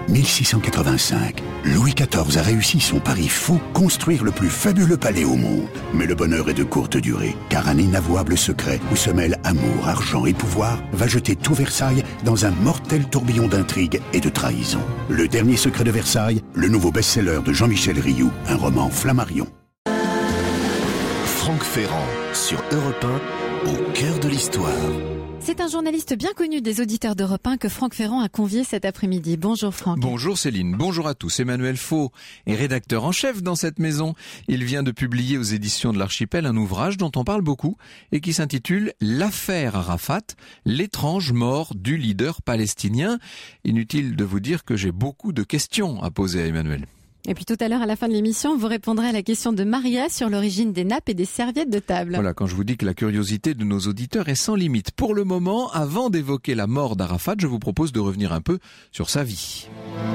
1685, Louis XIV a réussi son pari fou, construire le plus fabuleux palais au monde. Mais le bonheur est de courte durée, car un inavouable secret où se mêlent amour, argent et pouvoir va jeter tout Versailles dans un mortel tourbillon d'intrigues et de trahison. Le dernier secret de Versailles, le nouveau best-seller de Jean-Michel Rioux, un roman Flammarion. Franck Ferrand, sur Europe 1, au cœur de l'histoire. C'est un journaliste bien connu des auditeurs d'Europe 1 que Franck Ferrand a convié cet après-midi. Bonjour Franck. Bonjour Céline, bonjour à tous. Emmanuel Faux est rédacteur en chef dans cette maison. Il vient de publier aux éditions de l'Archipel un ouvrage dont on parle beaucoup et qui s'intitule « L'affaire Arafat, l'étrange mort du leader palestinien ». Inutile de vous dire que j'ai beaucoup de questions à poser à Emmanuel. Et puis tout à l'heure, à la fin de l'émission, vous répondrez à la question de Maria sur l'origine des nappes et des serviettes de table. Voilà, quand je vous dis que la curiosité de nos auditeurs est sans limite. Pour le moment, avant d'évoquer la mort d'Arafat, je vous propose de revenir un peu sur sa vie.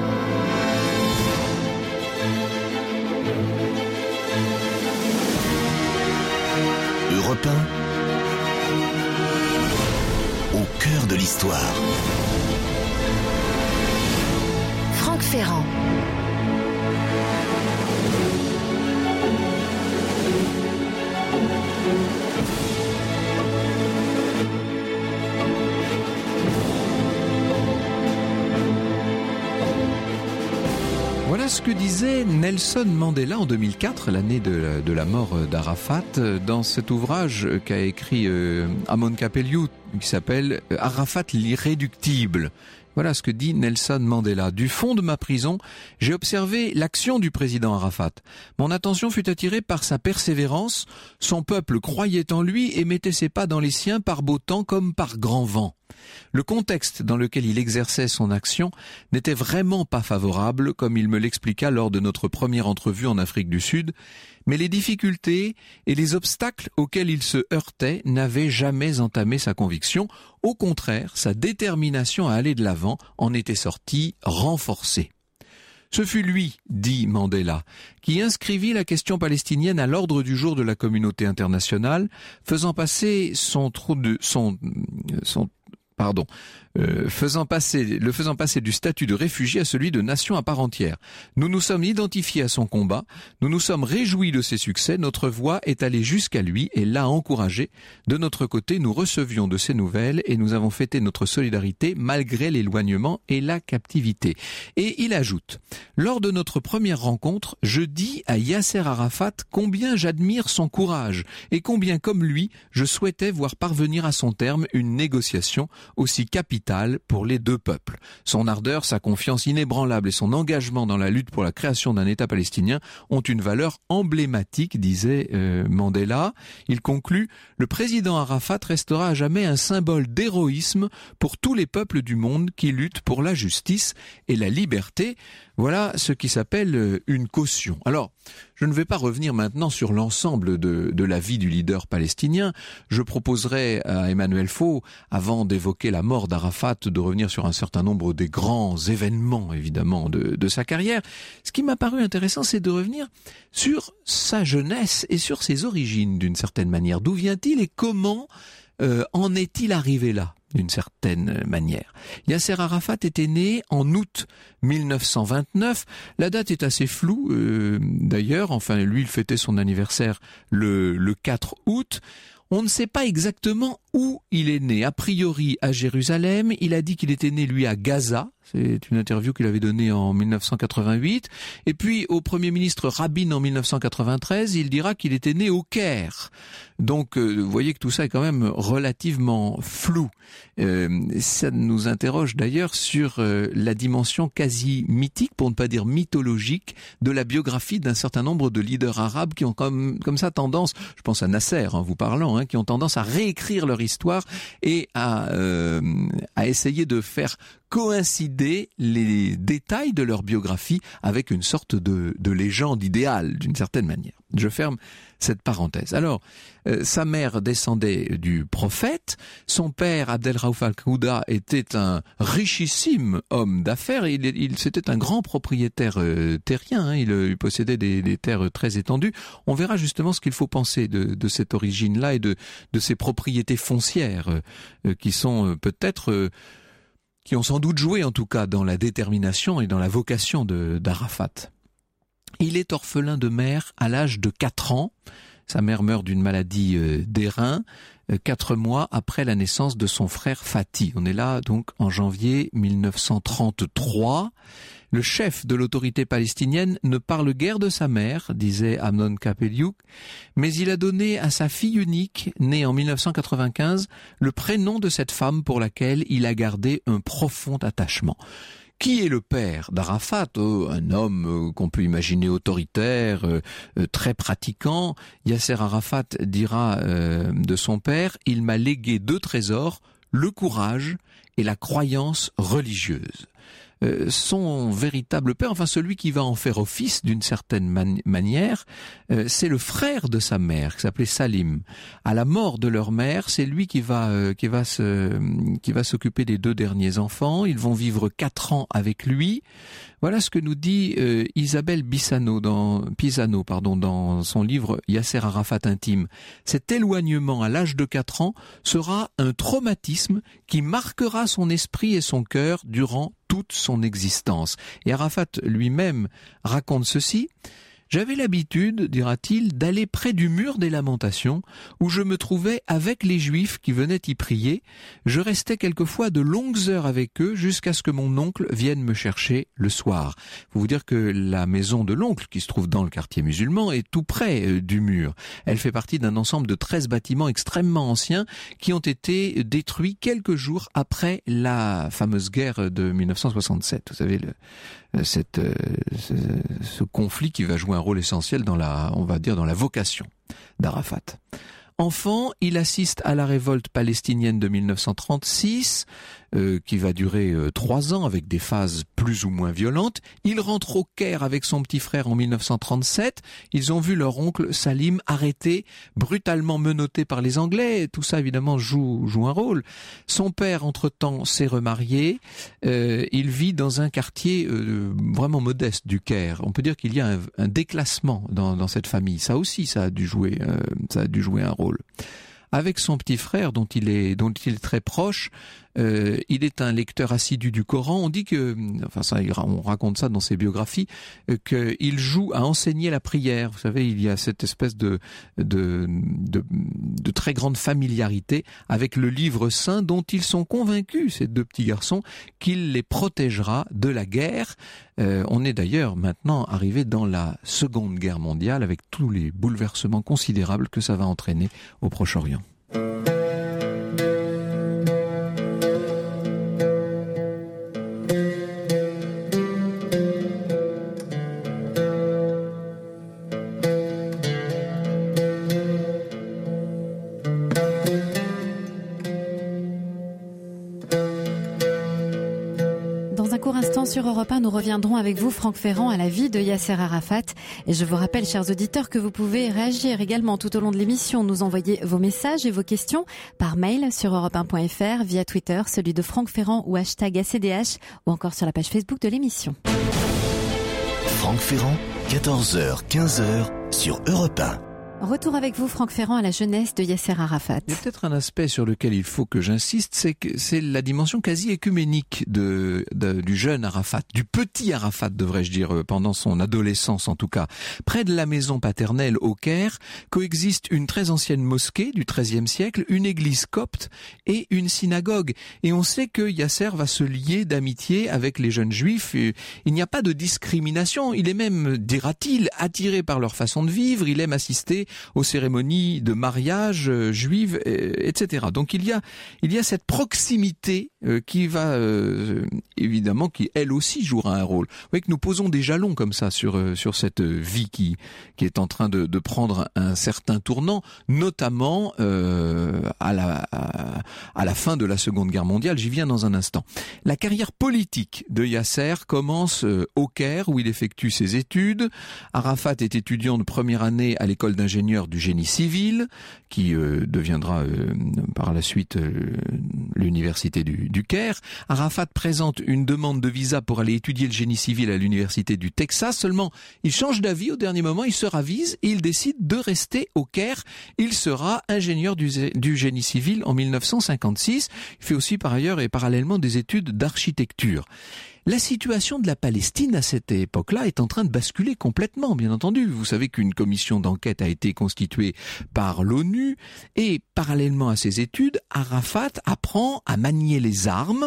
Europe 1, au cœur de l'histoire. Franck Ferrand. Voilà ce que disait Nelson Mandela en 2004, l'année de la mort d'Arafat, dans cet ouvrage qu'a écrit Amon Kapeliu, qui s'appelle « Arafat l'irréductible ». Voilà ce que dit Nelson Mandela. Du fond de ma prison, j'ai observé l'action du président Arafat. Mon attention fut attirée par sa persévérance. Son peuple croyait en lui et mettait ses pas dans les siens par beau temps comme par grand vent. Le contexte dans lequel il exerçait son action n'était vraiment pas favorable, comme il me l'expliqua lors de notre première entrevue en Afrique du Sud, mais les difficultés et les obstacles auxquels il se heurtait n'avaient jamais entamé sa conviction. Au contraire, sa détermination à aller de l'avant en était sortie renforcée. Ce fut lui, dit Mandela, qui inscrivit la question palestinienne à l'ordre du jour de la communauté internationale, faisant passer faisant passer du statut de réfugié à celui de nation à part entière. Nous nous sommes identifiés à son combat, nous nous sommes réjouis de ses succès, notre voix est allée jusqu'à lui et l'a encouragé. De notre côté, nous recevions de ses nouvelles et nous avons fêté notre solidarité malgré l'éloignement et la captivité. Et il ajoute, lors de notre première rencontre, je dis à Yasser Arafat combien j'admire son courage et combien, comme lui, je souhaitais voir parvenir à son terme une négociation aussi capitale pour les deux peuples. Son ardeur, sa confiance inébranlable et son engagement dans la lutte pour la création d'un État palestinien ont une valeur emblématique, disait Mandela. Il conclut, le président Arafat restera à jamais un symbole d'héroïsme pour tous les peuples du monde qui luttent pour la justice et la liberté. Voilà ce qui s'appelle une caution. Alors, je ne vais pas revenir maintenant sur l'ensemble de la vie du leader palestinien. Je proposerai à Emmanuel Faux, avant d'évoquer la mort d'Arafat, de revenir sur un certain nombre des grands événements, évidemment, de sa carrière. Ce qui m'a paru intéressant, c'est de revenir sur sa jeunesse et sur ses origines, d'une certaine manière. D'où vient-il et comment en est-il arrivé là ? D'une certaine manière. Yasser Arafat était né en août 1929. La date est assez floue, d'ailleurs. Enfin, lui, il fêtait son anniversaire le 4 août. On ne sait pas exactement où il est né. A priori, à Jérusalem. Il a dit qu'il était né, lui, à Gaza. C'est une interview qu'il avait donnée en 1988. Et puis, au Premier ministre Rabin en 1993, il dira qu'il était né au Caire. Donc, vous voyez que tout ça est quand même relativement flou. Ça nous interroge d'ailleurs sur la dimension quasi mythique, pour ne pas dire mythologique, de la biographie d'un certain nombre de leaders arabes qui ont comme ça tendance, je pense à Nasser en vous parlant, qui ont tendance à réécrire leur histoire et à essayer de faire coïncider les détails de leur biographie avec une sorte de légende idéale, d'une certaine manière. Je ferme cette parenthèse. Alors, sa mère descendait du prophète, son père, Abdel Raouf Al-Kouda, était un richissime homme d'affaires, c'était un grand propriétaire terrien, il possédait des terres très étendues. On verra justement ce qu'il faut penser de cette origine-là et de ces propriétés foncières qui sont peut-être qui ont sans doute joué en tout cas dans la détermination et dans la vocation d'Arafat. Il est orphelin de mère à l'âge de 4 ans. Sa mère meurt d'une maladie des reins 4 mois après la naissance de son frère Fatih. On est là donc en janvier 1933. Le chef de l'autorité palestinienne ne parle guère de sa mère, disait Amnon Kapeliuk, mais il a donné à sa fille unique, née en 1995, le prénom de cette femme pour laquelle il a gardé un profond attachement. Qui est le père d'Arafat? Un homme qu'on peut imaginer autoritaire, très pratiquant. Yasser Arafat dira de son père: « Il m'a légué 2 trésors, le courage et la croyance religieuse. » Son véritable père, enfin celui qui va en faire office d'une certaine manière, c'est le frère de sa mère qui s'appelait Salim. À la mort de leur mère, c'est lui qui va s'occuper des 2 derniers enfants. Ils vont vivre 4 ans avec lui. Voilà ce que nous dit Isabelle Pisano dans son livre Yasser Arafat intime. Cet éloignement à l'âge de 4 ans sera un traumatisme qui marquera son esprit et son cœur durant toute son existence. Et Arafat lui-même raconte ceci: « J'avais l'habitude, dira-t-il, d'aller près du mur des lamentations, où je me trouvais avec les Juifs qui venaient y prier. Je restais quelquefois de longues heures avec eux jusqu'à ce que mon oncle vienne me chercher le soir. » Il faut vous dire que la maison de l'oncle, qui se trouve dans le quartier musulman, est tout près du mur. Elle fait partie d'un ensemble de 13 bâtiments extrêmement anciens qui ont été détruits quelques jours après la fameuse guerre de 1967. Vous savez, ce conflit qui va jouer un rôle essentiel dans la vocation d'Arafat. Enfant, il assiste à la révolte palestinienne de 1936, qui va durer 3 ans avec des phases plus ou moins violentes. Il rentre au Caire avec son petit frère en 1937. Ils ont vu leur oncle Salim arrêté, brutalement menotté par les Anglais. Tout ça, évidemment, joue un rôle. Son père, entre-temps, s'est remarié. Il vit dans un quartier vraiment modeste du Caire. On peut dire qu'il y a un déclassement dans cette famille. Ça aussi, ça a dû jouer un rôle. Avec son petit frère, dont il est très proche, il est un lecteur assidu du Coran. On dit que, on raconte ça dans ses biographies, qu'il joue à enseigner la prière. Vous savez, il y a cette espèce de très grande familiarité avec le livre saint, dont ils sont convaincus, ces 2 petits garçons, qu'il les protégera de la guerre. On est d'ailleurs maintenant arrivé dans la Seconde Guerre mondiale, avec tous les bouleversements considérables que ça va entraîner au Proche-Orient. Sur Europe 1, nous reviendrons avec vous, Franck Ferrand, à la vie de Yasser Arafat. Et je vous rappelle, chers auditeurs, que vous pouvez réagir également tout au long de l'émission, nous envoyer vos messages et vos questions par mail sur europe1.fr, via Twitter, celui de Franck Ferrand ou #ACDH, ou encore sur la page Facebook de l'émission. Franck Ferrand, 14h, 15h sur Europe 1. Retour avec vous, Franck Ferrand, à la jeunesse de Yasser Arafat. Il y a peut-être un aspect sur lequel il faut que j'insiste, c'est la dimension quasi écuménique du jeune Arafat, du petit Arafat, devrais-je dire, pendant son adolescence en tout cas. Près de la maison paternelle au Caire, coexistent une très ancienne mosquée du XIIIe siècle, une église copte et une synagogue. Et on sait que Yasser va se lier d'amitié avec les jeunes juifs. Il n'y a pas de discrimination. Il est même, dira-t-il, attiré par leur façon de vivre. Il aime assister aux cérémonies de mariage juives, etc. Donc il y a cette proximité qui va évidemment, qui elle aussi jouera un rôle. Vous voyez que nous posons des jalons comme ça sur cette vie qui est en train de prendre un certain tournant, notamment à la fin de la Seconde Guerre mondiale. J'y viens dans un instant. La carrière politique de Yasser commence au Caire, où il effectue ses études. Arafat est étudiant de première année à l'école d'ingénieur ingénieur du génie civil, qui deviendra par la suite l'université du Caire. Arafat présente une demande de visa pour aller étudier le génie civil à l'université du Texas. Seulement, il change d'avis au dernier moment, il se ravise et il décide de rester au Caire. Il sera ingénieur du génie civil en 1956. Il fait aussi par ailleurs et parallèlement des études d'architecture. La situation de la Palestine à cette époque-là est en train de basculer complètement, bien entendu. Vous savez qu'une commission d'enquête a été constituée par l'ONU et parallèlement à ses études, Arafat apprend à manier les armes.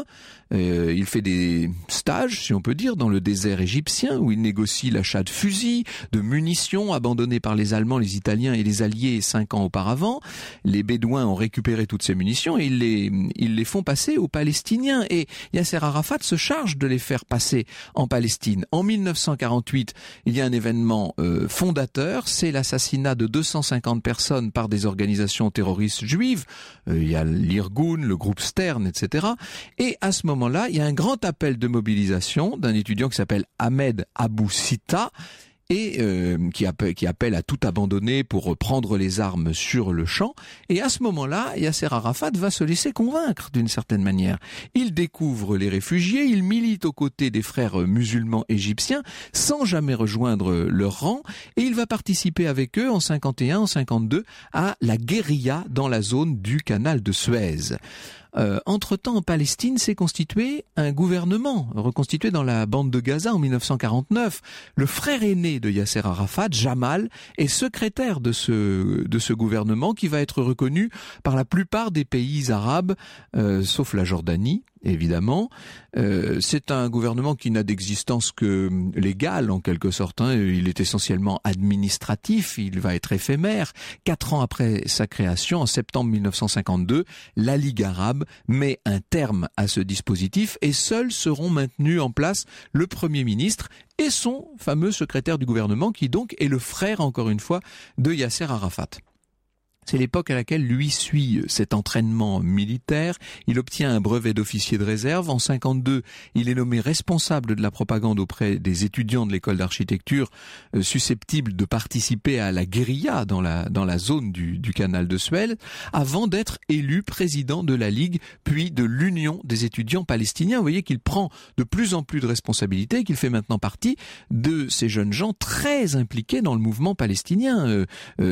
Il fait des stages, si on peut dire, dans le désert égyptien où il négocie l'achat de fusils, de munitions abandonnés par les Allemands, les Italiens et les Alliés 5 ans auparavant. Les Bédouins ont récupéré toutes ces munitions et ils les font passer aux Palestiniens. Et Yasser Arafat se charge de les faire passer en Palestine. En 1948, il y a un événement fondateur, c'est l'assassinat de 250 personnes par des organisations terroristes juives. Il y a l'Irgun, le groupe Stern, etc. Et à ce moment-là, il y a un grand appel de mobilisation d'un étudiant qui s'appelle Ahmed Abou Sita et qui appelle à tout abandonner pour prendre les armes sur le champ. Et à ce moment-là, Yasser Arafat va se laisser convaincre d'une certaine manière. Il découvre les réfugiés, il milite aux côtés des frères musulmans égyptiens sans jamais rejoindre leur rang et il va participer avec eux en 51, en 52 à la guérilla dans la zone du canal de Suez. Entre-temps, en Palestine, s'est constitué un gouvernement, reconstitué dans la bande de Gaza en 1949. Le frère aîné de Yasser Arafat, Jamal, est secrétaire de ce gouvernement qui va être reconnu par la plupart des pays arabes, sauf la Jordanie. Évidemment, c'est un gouvernement qui n'a d'existence que légale en quelque sorte. Il est essentiellement administratif, il va être éphémère. 4 ans après sa création, en septembre 1952, la Ligue arabe met un terme à ce dispositif et seuls seront maintenus en place le Premier ministre et son fameux secrétaire du gouvernement qui donc est le frère, encore une fois, de Yasser Arafat. C'est l'époque à laquelle lui suit cet entraînement militaire. Il obtient un brevet d'officier de réserve. En 52, il est nommé responsable de la propagande auprès des étudiants de l'école d'architecture susceptibles de participer à la guérilla dans la zone du canal de Suez, avant d'être élu président de la Ligue, puis de l'Union des étudiants palestiniens. Vous voyez qu'il prend de plus en plus de responsabilités et qu'il fait maintenant partie de ces jeunes gens très impliqués dans le mouvement palestinien.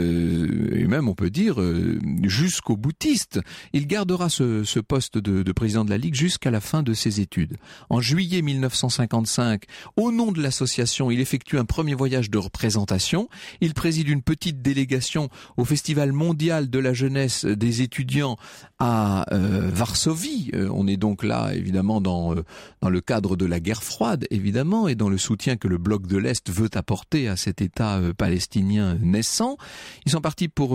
Et même, on peut dire, jusqu'au boutiste. Il gardera ce poste de président de la Ligue jusqu'à la fin de ses études. En juillet 1955, au nom de l'association, il effectue un premier voyage de représentation. Il préside une petite délégation au Festival mondial de la jeunesse des étudiants à Varsovie. On est donc là, évidemment, dans le cadre de la guerre froide, évidemment, et dans le soutien que le bloc de l'Est veut apporter à cet État palestinien naissant. Ils sont partis pour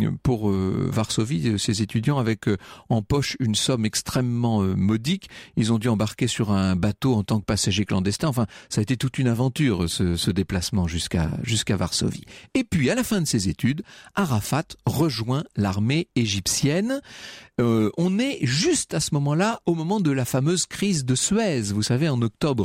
Varsovie, ces étudiants, avec en poche une somme extrêmement modique. Ils ont dû embarquer sur un bateau en tant que passagers clandestins. Enfin, ça a été toute une aventure, ce déplacement jusqu'à Varsovie. Et puis, à la fin de ses études, Arafat rejoint l'armée égyptienne. On est juste à ce moment-là, au moment de la fameuse crise de Suez. Vous savez, en octobre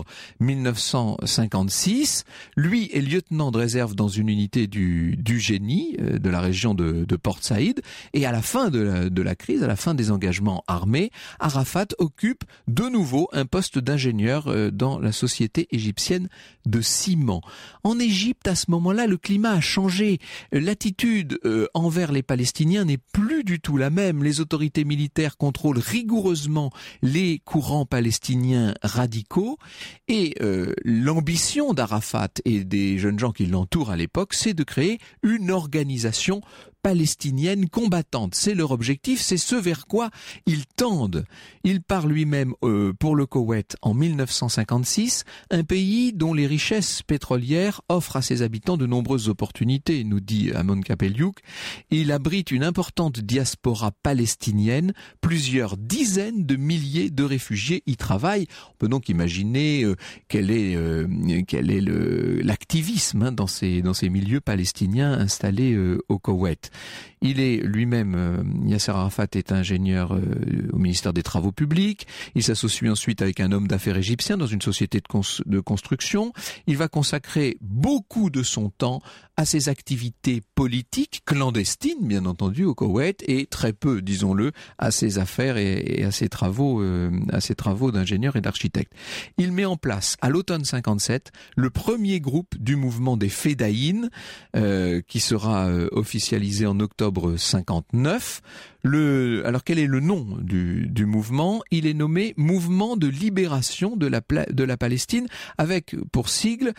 1956, lui est lieutenant de réserve dans une unité du génie de la région de Port Saïd. Et à la fin de la crise, à la fin des engagements armés, Arafat occupe de nouveau un poste d'ingénieur dans la société égyptienne de ciment. En Égypte, à ce moment-là, le climat a changé. L'attitude envers les Palestiniens n'est plus du tout la même. Les autorités militaires contrôlent rigoureusement les courants palestiniens radicaux et l'ambition d'Arafat et des jeunes gens qui l'entourent à l'époque, c'est de créer une organisation palestinienne combattante. C'est leur objectif, c'est ce vers quoi ils tendent. Il part lui-même pour le Koweït en 1956, un pays dont les richesses pétrolières offrent à ses habitants de nombreuses opportunités, nous dit Amon Kapeliouk. Il abrite une importante diaspora palestinienne, plusieurs dizaines de milliers de réfugiés y travaillent. On peut donc imaginer quel est l'activisme dans ces milieux palestiniens installés au Koweït. Il est lui-même, Yasser Arafat est ingénieur au ministère des Travaux publics. Il s'associe ensuite avec un homme d'affaires égyptien dans une société de construction. Il va consacrer beaucoup de son temps à ses activités politiques, clandestines bien entendu au Koweït, et très peu, disons-le, à ses affaires et à ses travaux d'ingénieur et d'architecte. Il met en place à l'automne 57 le premier groupe du mouvement des Fédaïnes qui sera officialisé en octobre 59. Alors quel est le nom du mouvement ? Il est nommé Mouvement de libération de la Palestine, avec pour sigle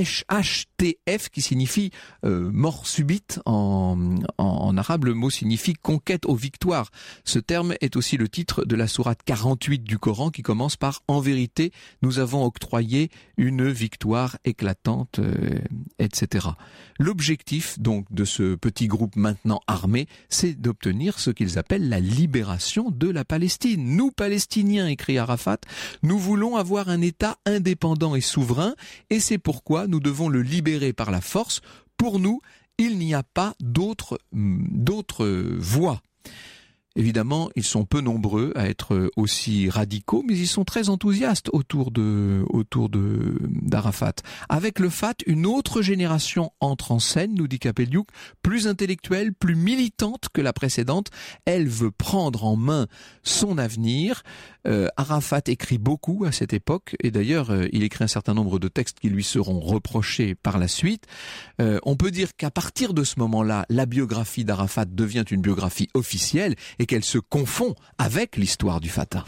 HTF qui signifie mort subite en arabe. Le mot signifie conquête aux victoires. Ce terme est aussi le titre de la sourate 48 du Coran qui commence par en vérité nous avons octroyé une victoire éclatante, etc. L'objectif donc de ce petit groupe maintenant armé, c'est d'obtenir ce qu'ils appellent la libération de la Palestine. Nous, Palestiniens, écrit Arafat, nous voulons avoir un État indépendant et souverain, et c'est pourquoi nous devons le libérer par la force. Pour nous, il n'y a pas d'autre voie. Évidemment, ils sont peu nombreux à être aussi radicaux, mais ils sont très enthousiastes autour d'Arafat. Avec le FAT, une autre génération entre en scène, nous dit Kapeliuk, plus intellectuelle, plus militante que la précédente. Elle veut prendre en main son avenir. Arafat écrit beaucoup à cette époque, et d'ailleurs, il écrit un certain nombre de textes qui lui seront reprochés par la suite. On peut dire qu'à partir de ce moment-là, la biographie d'Arafat devient une biographie officielle, et qu'elle se confond avec l'histoire du Fatah.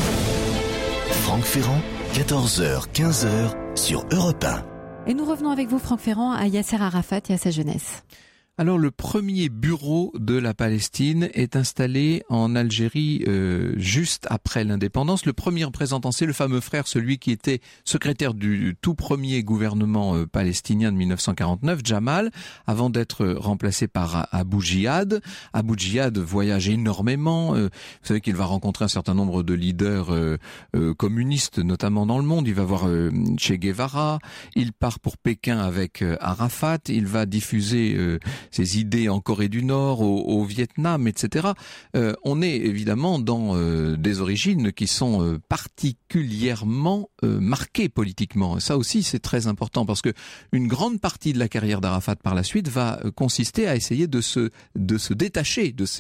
Franck Ferrand, 14h, 15h sur Europe 1. Et nous revenons avec vous, Franck Ferrand, à Yasser Arafat et à sa jeunesse. Alors le premier bureau de la Palestine est installé en Algérie juste après l'indépendance. Le premier représentant, c'est le fameux frère, celui qui était secrétaire du tout premier gouvernement palestinien de 1949, Jamal, avant d'être remplacé par Abou Jihad. Abou Jihad voyage énormément. Vous savez qu'il va rencontrer un certain nombre de leaders communistes, notamment dans le monde. Il va voir Che Guevara. Il part pour Pékin avec Arafat. Il va diffuser ses idées en Corée du Nord, au Vietnam, etc. On est évidemment dans des origines qui sont particulièrement marquées politiquement. Ça aussi, c'est très important parce que une grande partie de la carrière d'Arafat par la suite va consister à essayer de se détacher de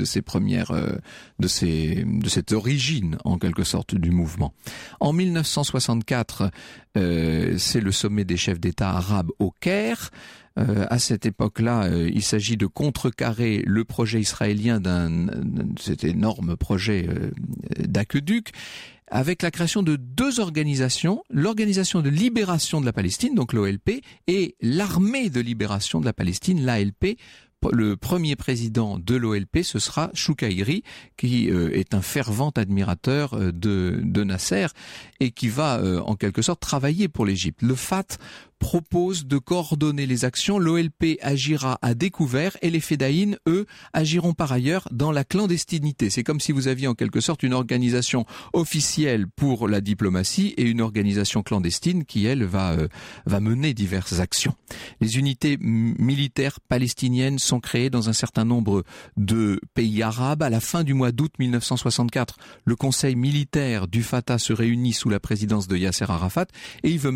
cette origine en quelque sorte du mouvement. En 1964, c'est le sommet des chefs d'État arabes au Caire. À cette époque-là, il s'agit de contrecarrer le projet israélien cet énorme projet d'aqueduc, avec la création de deux organisations, l'Organisation de libération de la Palestine, donc l'OLP, et l'Armée de libération de la Palestine, l'ALP. Le premier président de l'OLP, ce sera Choukaïri, qui est un fervent admirateur de Nasser et qui va en quelque sorte travailler pour l'Égypte. Le FAT propose de coordonner les actions. L'OLP agira à découvert et les Fédaïnes, eux, agiront par ailleurs dans la clandestinité. C'est comme si vous aviez en quelque sorte une organisation officielle pour la diplomatie et une organisation clandestine qui, elle, va mener diverses actions. Les unités militaires palestiniennes sont créées dans un certain nombre de pays arabes. À la fin du mois d'août 1964, le conseil militaire du Fatah se réunit sous la présidence de Yasser Arafat et il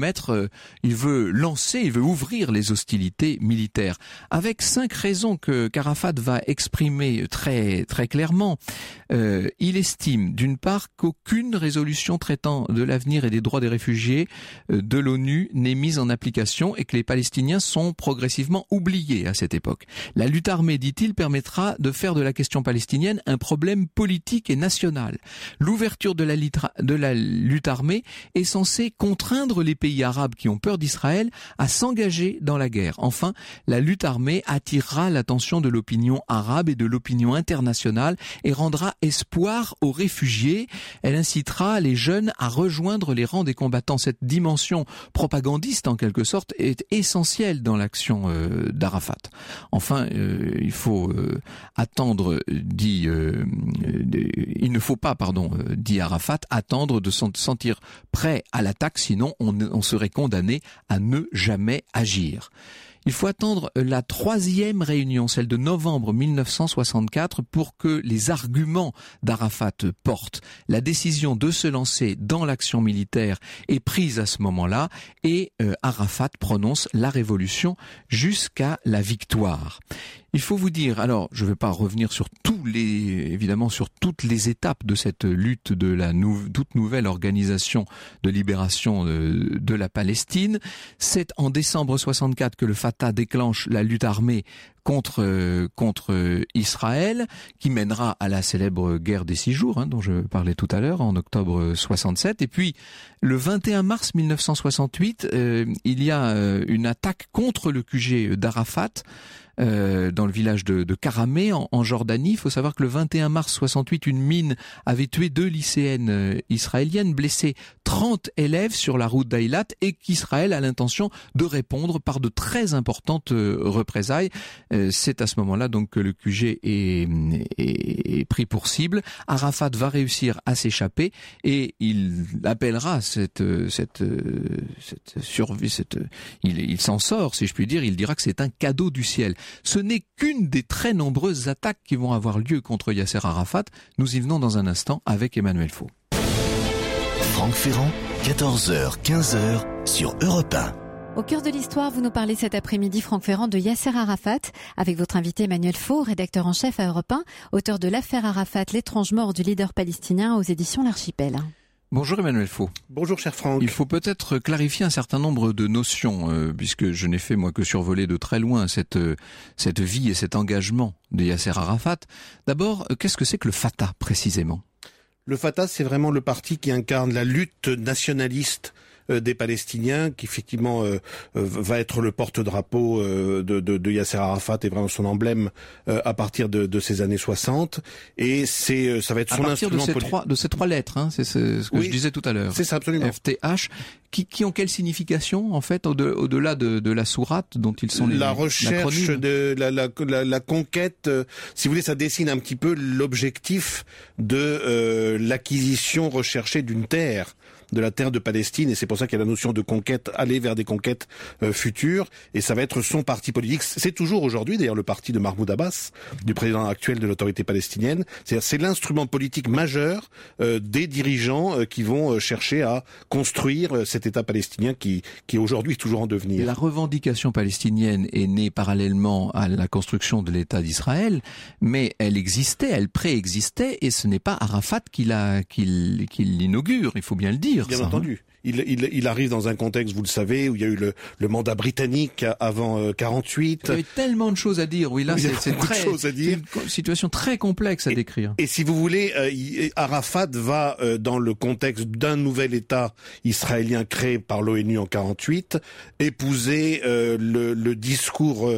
veut ouvrir les hostilités militaires avec 5 raisons qu'Arafat va exprimer très très clairement. Il estime d'une part qu'aucune résolution traitant de l'avenir et des droits des réfugiés de l'ONU n'est mise en application et que les Palestiniens sont progressivement oubliés à cette époque. La lutte armée, dit-il, permettra de faire de la question palestinienne un problème politique et national. L'ouverture de la lutte armée est censée contraindre les pays arabes qui ont peur d'Israël à s'engager dans la guerre. Enfin, la lutte armée attirera l'attention de l'opinion arabe et de l'opinion internationale et rendra espoir aux réfugiés. Elle incitera les jeunes à rejoindre les rangs des combattants. Cette dimension propagandiste, en quelque sorte, est essentielle dans l'action d'Arafat. Enfin, il faut attendre, dit Arafat, attendre de se sentir prêt à l'attaque, sinon on serait condamné à ne jamais agir. Il faut attendre la 3e réunion, celle de novembre 1964, pour que les arguments d'Arafat portent. La décision de se lancer dans l'action militaire est prise à ce moment-là et Arafat prononce la révolution jusqu'à la victoire. Il faut vous dire, alors je ne vais pas revenir sur évidemment sur toutes les étapes de cette lutte de la toute nouvelle organisation de libération de la Palestine. C'est en décembre 64 que le Fatah déclenche la lutte armée contre Israël, qui mènera à la célèbre guerre des 6 jours, dont je parlais tout à l'heure, en octobre 67. Et puis, le 21 mars 1968, il y a une attaque contre le QG d'Arafat, dans le village de Karameh, en Jordanie. Il faut savoir que le 21 mars 68, une mine avait tué 2 lycéennes israéliennes, blessé 30 élèves sur la route d'Eilat, et qu'Israël a l'intention de répondre par de très importantes représailles. C'est à ce moment-là donc que le QG est pris pour cible. Arafat va réussir à s'échapper et il appellera cette survie, il s'en sort, si je puis dire. Il dira que c'est un cadeau du ciel. Ce n'est qu'une des très nombreuses attaques qui vont avoir lieu contre Yasser Arafat. Nous y venons dans un instant avec Emmanuel Faux. Franck Ferrand, 14h, 15h sur Europe 1. Au cœur de l'histoire, vous nous parlez cet après-midi, Franck Ferrand, de Yasser Arafat, avec votre invité Emmanuel Faux, rédacteur en chef à Europe 1, auteur de l'affaire Arafat, l'étrange mort du leader palestinien aux éditions L'Archipel. Bonjour Emmanuel Faux. Bonjour cher Franck. Il faut peut-être clarifier un certain nombre de notions, puisque je n'ai fait moi que survoler de très loin cette vie et cet engagement de Yasser Arafat. D'abord, qu'est-ce que c'est que le Fatah précisément ? Le Fatah, c'est vraiment le parti qui incarne la lutte nationaliste des Palestiniens, qui effectivement va être le porte-drapeau de Yasser Arafat et vraiment son emblème à partir de ces années 60. Et ça va être son instrument politique. À partir de ces trois lettres, c'est ce que je disais tout à l'heure. C'est ça, absolument. FTH, qui ont quelle signification en fait au-delà de la sourate dont ils sont la recherche de la conquête. Si vous voulez, ça dessine un petit peu l'objectif de l'acquisition recherchée d'une terre, de la terre de Palestine, et c'est pour ça qu'il y a la notion de conquête, aller vers des conquêtes futures, et ça va être son parti politique. C'est toujours aujourd'hui d'ailleurs le parti de Mahmoud Abbas, du président actuel de l'autorité palestinienne. C'est l'instrument politique majeur des dirigeants qui vont chercher à construire cet État palestinien qui est aujourd'hui toujours en devenir. La revendication palestinienne est née parallèlement à la construction de l'État d'Israël, mais elle existait, elle préexistait, et ce n'est pas Arafat qui l'inaugure, il faut bien le dire. Bien entendu. Il arrive dans un contexte, vous le savez, où il y a eu le mandat britannique avant 48. Il y avait tellement de choses à dire. Oui, là, c'est une situation très complexe à décrire. Et si vous voulez, Arafat va, dans le contexte d'un nouvel État israélien créé par l'ONU en 48, épouser le discours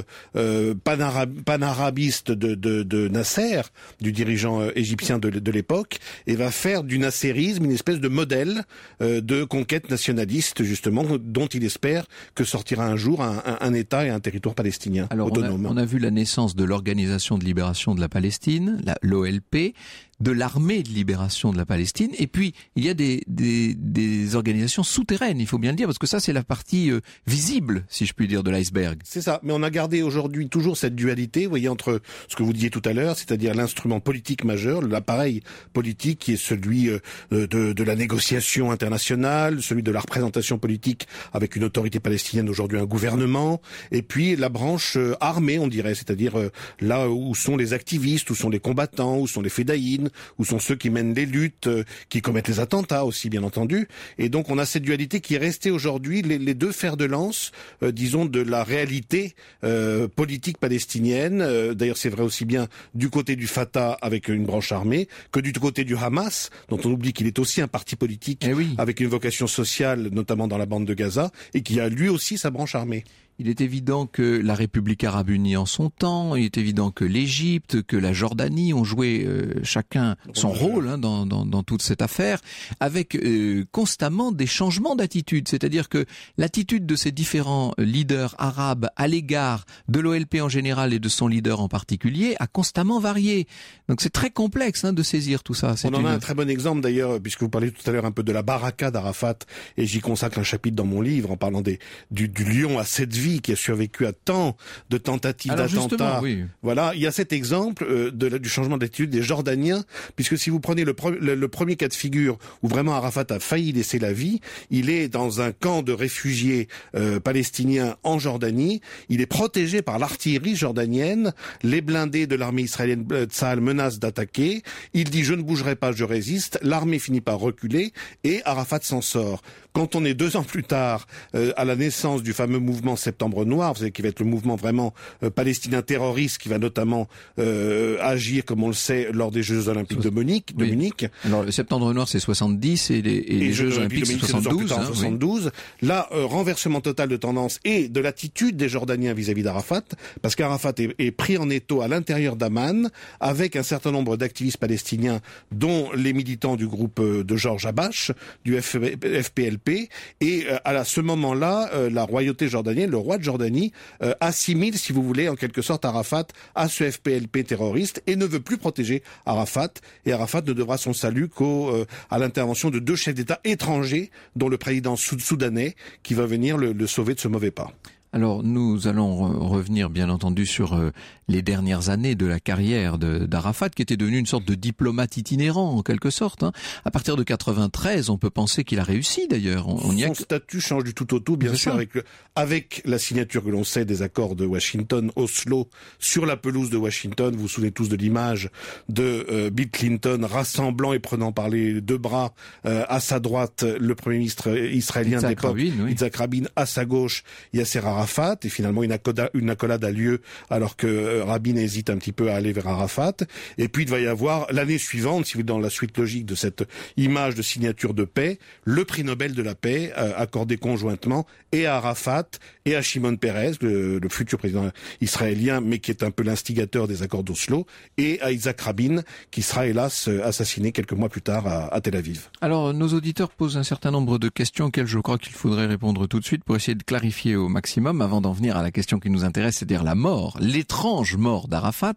panarabiste de Nasser, du dirigeant égyptien de l'époque, et va faire du nasserisme une espèce de modèle de conquête nationaliste, justement, dont il espère que sortira un jour un État et un territoire palestinien autonome. On a vu la naissance de l'Organisation de libération de la Palestine, l'OLP, de l'armée de libération de la Palestine, et puis il y a des organisations souterraines, il faut bien le dire, parce que ça c'est la partie visible, si je puis dire, de l'iceberg. C'est ça, mais on a gardé aujourd'hui toujours cette dualité, vous voyez, entre ce que vous disiez tout à l'heure, c'est-à-dire l'instrument politique majeur, l'appareil politique qui est celui de la négociation internationale, celui de la représentation politique avec une autorité palestinienne, aujourd'hui un gouvernement, et puis la branche armée, on dirait, c'est-à-dire là où sont les activistes, où sont les combattants, où sont les fédayines, où sont ceux qui mènent les luttes, qui commettent les attentats aussi, bien entendu. Et donc on a cette dualité qui est restée aujourd'hui les deux fers de lance, disons, de la réalité politique palestinienne. D'ailleurs, c'est vrai aussi bien du côté du Fatah avec une branche armée que du côté du Hamas, dont on oublie qu'il est aussi un parti politique avec une vocation sociale, notamment dans la bande de Gaza, et qui a lui aussi sa branche armée. Il est évident que la République arabe unie en son temps, il est évident que l'Égypte, que la Jordanie ont joué chacun son rôle dans toute cette affaire, avec constamment des changements d'attitude. C'est-à-dire que l'attitude de ces différents leaders arabes à l'égard de l'OLP en général et de son leader en particulier a constamment varié. Donc c'est très complexe de saisir tout ça. On en a un très bon exemple d'ailleurs, puisque vous parlez tout à l'heure un peu de la baraka d'Arafat, et j'y consacre un chapitre dans mon livre en parlant du lion à 7 vies vie qui a survécu à tant de tentatives d'attentats. Oui. Voilà, il y a cet exemple du changement d'attitude des Jordaniens, puisque si vous prenez le premier cas de figure où vraiment Arafat a failli laisser la vie, il est dans un camp de réfugiés palestiniens en Jordanie. Il est protégé par l'artillerie jordanienne. Les blindés de l'armée israélienne Tzahal menacent d'attaquer. Il dit « je ne bougerai pas, je résiste ». L'armée finit par reculer et Arafat s'en sort. Quand on est 2 ans plus tard à la naissance du fameux mouvement Septembre Noir, vous savez, qui va être le mouvement vraiment palestinien terroriste, qui va notamment agir, comme on le sait, lors des Jeux Olympiques de Munich. Alors le Septembre Noir c'est 70 et les Jeux Olympiques c'est 72. 72. Oui. Là, renversement total de tendance et de l'attitude des Jordaniens vis-à-vis d'Arafat, parce qu'Arafat est pris en étau à l'intérieur d'Amman avec un certain nombre d'activistes palestiniens, dont les militants du groupe de Georges Habash, du FPLP, et à ce moment-là, la royauté jordanienne, le roi de Jordanie, assimile, si vous voulez, en quelque sorte Arafat à ce FPLP terroriste et ne veut plus protéger Arafat. Et Arafat ne devra son salut qu'à l'intervention de 2 chefs d'État étrangers, dont le président soudanais, qui va venir le sauver de ce mauvais pas. Alors nous allons revenir bien entendu sur les dernières années de la carrière d'Arafat, qui était devenu une sorte de diplomate itinérant en quelque sorte. À partir de 93, on peut penser qu'il a réussi d'ailleurs. Son statut change du tout au tout, bien sûr, avec la signature que l'on sait des accords de Washington, Oslo, sur la pelouse de Washington. Vous vous souvenez tous de l'image de Bill Clinton rassemblant et prenant par les 2 bras à sa droite le premier ministre israélien de l'époque, Yitzhak Rabin, à sa gauche Yasser Arafat, et finalement une accolade a lieu alors que Rabin hésite un petit peu à aller vers Arafat. Et puis il va y avoir l'année suivante, si vous êtes dans la suite logique de cette image de signature de paix, le prix Nobel de la paix accordé conjointement et à Arafat et à Shimon Peres, le futur président israélien, mais qui est un peu l'instigateur des accords d'Oslo, et à Yitzhak Rabin, qui sera hélas assassiné quelques mois plus tard à Tel Aviv. Alors nos auditeurs posent un certain nombre de questions auxquelles je crois qu'il faudrait répondre tout de suite pour essayer de clarifier au maximum avant d'en venir à la question qui nous intéresse, c'est-à-dire la mort, l'étrange mort d'Arafat.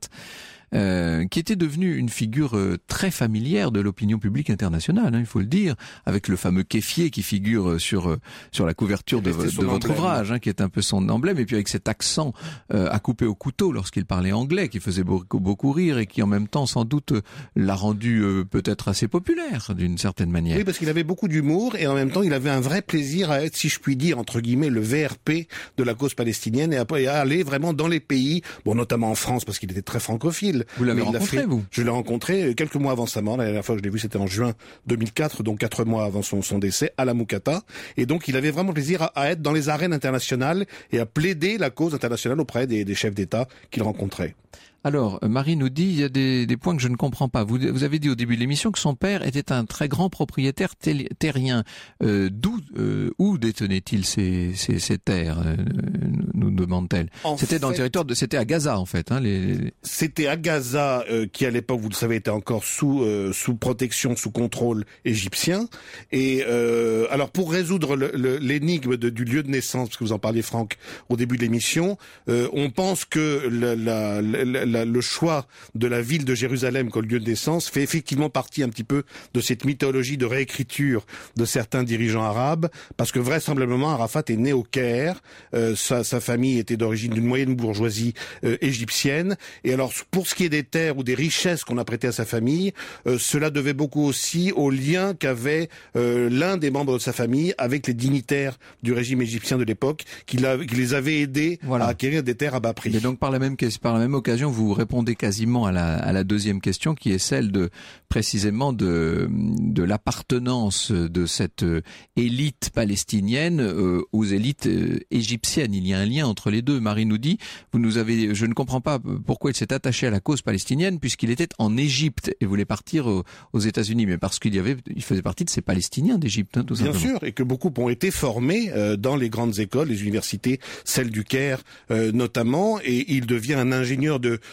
Qui était devenu une figure très familière de l'opinion publique internationale, il faut le dire, avec le fameux kéfier qui figure sur la couverture de votre ouvrage, qui est un peu son emblème, et puis avec cet accent à couper au couteau lorsqu'il parlait anglais, qui faisait beaucoup rire et qui en même temps sans doute l'a rendu peut-être assez populaire d'une certaine manière. Oui, parce qu'il avait beaucoup d'humour et en même temps il avait un vrai plaisir à être, si je puis dire, entre guillemets, le VRP de la cause palestinienne et à aller vraiment dans les pays, notamment en France parce qu'il était très francophile. Vous l'avez rencontré, vous ? Je l'ai rencontré quelques mois avant sa mort. La dernière fois que je l'ai vu, c'était en juin 2004, donc 4 mois avant son décès, à la Moukata. Et donc, il avait vraiment plaisir à être dans les arènes internationales et à plaider la cause internationale auprès des chefs d'État qu'il rencontrait. Alors, Marie nous dit, il y a des points que je ne comprends pas. Vous avez dit au début de l'émission que son père était un très grand propriétaire terrien. Où détenait-il ces terres, nous demande-t-elle. C'était dans le territoire c'était à Gaza, en fait. C'était à Gaza, qui à l'époque, vous le savez, était encore sous protection, sous contrôle égyptien. Et alors, pour résoudre l'énigme du lieu de naissance, parce que vous en parliez, Franck, au début de l'émission, on pense que le choix de la ville de Jérusalem comme lieu de naissance fait effectivement partie un petit peu de cette mythologie de réécriture de certains dirigeants arabes, parce que vraisemblablement Arafat est né au Caire, sa famille était d'origine d'une moyenne bourgeoisie égyptienne, et alors pour ce qui est des terres ou des richesses qu'on a prêtées à sa famille, cela devait beaucoup aussi au lien qu'avait l'un des membres de sa famille avec les dignitaires du régime égyptien de l'époque, qui les avait aidés à acquérir des terres à bas prix. Et donc par la même occasion, vous répondez quasiment à la deuxième question, qui est celle précisément de l'appartenance de cette élite palestinienne aux élites égyptiennes. Il y a un lien entre les deux. Marie nous dit, je ne comprends pas pourquoi il s'est attaché à la cause palestinienne puisqu'il était en Égypte et voulait partir aux États-Unis, mais parce qu'il faisait partie de ces Palestiniens d'Égypte, tout simplement. Bien sûr, et que beaucoup ont été formés dans les grandes écoles, les universités, celle du Caire notamment, et il devient un ingénieur de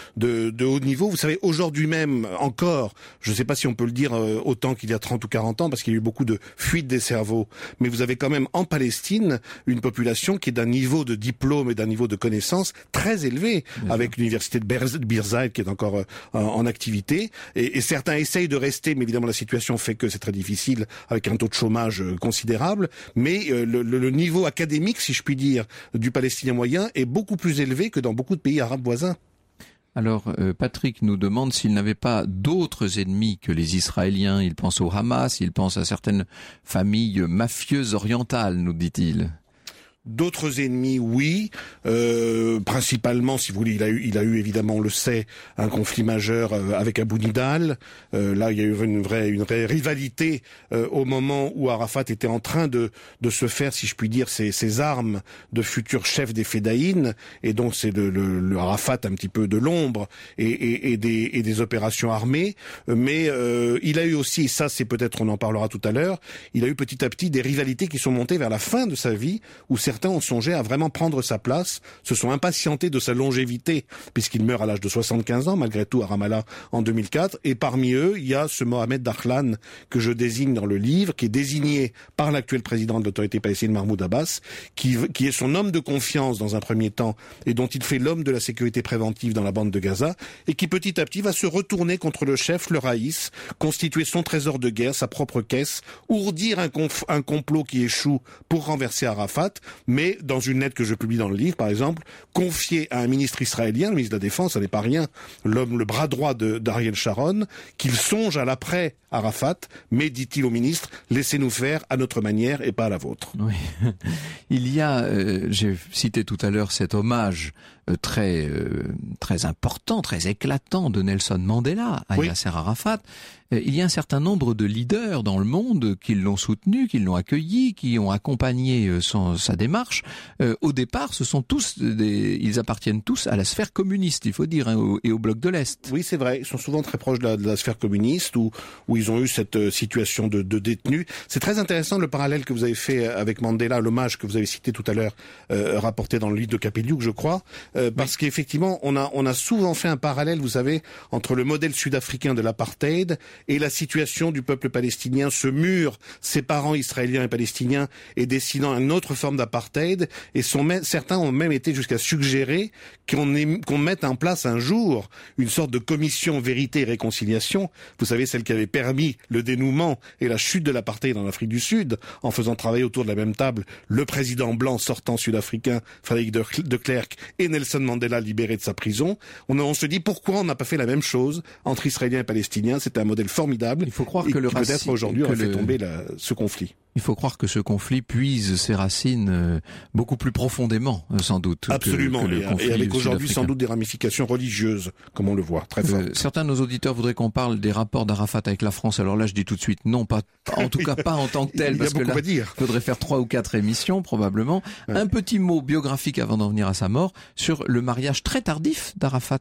de haut niveau. Vous savez, aujourd'hui même encore, je ne sais pas si on peut le dire autant qu'il y a 30 ou 40 ans, parce qu'il y a eu beaucoup de fuites des cerveaux, mais vous avez quand même en Palestine une population qui est d'un niveau de diplôme et d'un niveau de connaissance très élevé, avec l'université de Birzeit qui est encore en activité, et certains essayent de rester, mais évidemment la situation fait que c'est très difficile, avec un taux de chômage considérable, mais le niveau académique, si je puis dire, du Palestinien moyen est beaucoup plus élevé que dans beaucoup de pays arabes voisins. Alors, Patrick nous demande s'il n'avait pas d'autres ennemis que les Israéliens. Il pense au Hamas, il pense à certaines familles mafieuses orientales, nous dit-il. D'autres ennemis, oui, principalement, si vous voulez, il a eu évidemment, on le sait, un conflit majeur avec Abu Nidal. Là, il y a eu une vraie rivalité au moment où Arafat était en train de se faire, si je puis dire, ses armes de futur chef des Fédayines, et donc c'est le Arafat un petit peu de l'ombre et des opérations armées. Mais il a eu aussi, et ça c'est peut-être, on en parlera tout à l'heure, il a eu petit à petit des rivalités qui sont montées vers la fin de sa vie, où certains ont songé à vraiment prendre sa place, se sont impatientés de sa longévité, puisqu'il meurt à l'âge de 75 ans, malgré tout, à Ramallah, en 2004. Et parmi eux, il y a ce Mohamed Dahlan, que je désigne dans le livre, qui est désigné par l'actuel président de l'autorité palestinienne, Mahmoud Abbas, qui est son homme de confiance dans un premier temps, et dont il fait l'homme de la sécurité préventive dans la bande de Gaza, et qui petit à petit va se retourner contre le chef, le Raïs, constituer son trésor de guerre, sa propre caisse, ourdir un complot qui échoue pour renverser Arafat, mais dans une lettre que je publie dans le livre, par exemple, confiée à un ministre israélien, le ministre de la Défense, ça n'est pas rien, le bras droit d'Ariel Sharon, qu'il songe à l'après Arafat, mais, dit-il au ministre, laissez-nous faire à notre manière et pas à la vôtre. Oui. Il y a, j'ai cité tout à l'heure cet hommage très important, très éclatant de Nelson Mandela à Yasser Arafat. Il y a un certain nombre de leaders dans le monde qui l'ont soutenu, qui l'ont accueilli, qui ont accompagné sa démarche. Au départ, ce sont tous ils appartiennent tous à la sphère communiste, il faut dire, et au bloc de l'Est. Oui, c'est vrai. Ils sont souvent très proches de la sphère communiste, où ils ont eu cette situation de détenus. C'est très intéressant le parallèle que vous avez fait avec Mandela, l'hommage que vous avez cité tout à l'heure, rapporté dans le livre de Capelliuk, je crois, parce qu'effectivement, on a souvent fait un parallèle, vous savez, entre le modèle sud-africain de l'apartheid et la situation du peuple palestinien, ce mur séparant Israéliens et Palestiniens et dessinant une autre forme d'apartheid. Et certains ont même été jusqu'à suggérer qu'on mette en place un jour une sorte de commission vérité et réconciliation. Vous savez, celle qui avait permis le dénouement et la chute de l'apartheid en Afrique du Sud, en faisant travailler autour de la même table le président blanc sortant sud-africain, Frédéric de Klerk, et Nelson Mandela libéré de sa prison. On se dit pourquoi on n'a pas fait la même chose entre Israéliens et Palestiniens. C'était un modèle formidable. Il faut croire que le racisme, peut-être aujourd'hui, aurait fait tomber ce conflit. Il faut croire que ce conflit puise ses racines beaucoup plus profondément, sans doute. Absolument, et avec aujourd'hui sans doute des ramifications religieuses, comme on le voit, très fort. Certains de nos auditeurs voudraient qu'on parle des rapports d'Arafat avec la France. Alors là, je dis tout de suite non, pas en tout cas pas en tant que tel, parce que là, il faudrait faire 3 ou 4 émissions probablement. Ouais. Un petit mot biographique avant d'en venir à sa mort sur le mariage très tardif d'Arafat,